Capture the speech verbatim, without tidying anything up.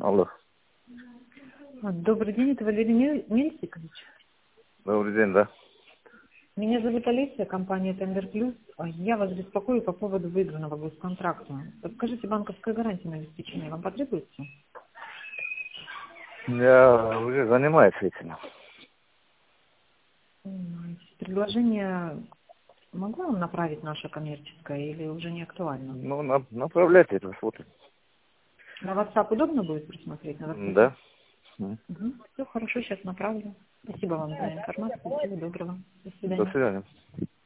Алло. Добрый день, это Валерий Мель- Мельсикович. Добрый день, да. Меня зовут Олеся, компания Тендер Плюс. Я вас беспокою по поводу выигранного госконтракта. Подскажите, банковская гарантия на обеспечение вам потребуется? Я уже занимаюсь этим. М, Предложение могу вам направить наше коммерческое или уже не актуально? Ну, на- направляйте это, смотрим. На WhatsApp удобно будет просмотреть? На WhatsApp? Да. М. Все хорошо, сейчас направлю. Спасибо вам за информацию. Всего доброго. До До свидания. свидания.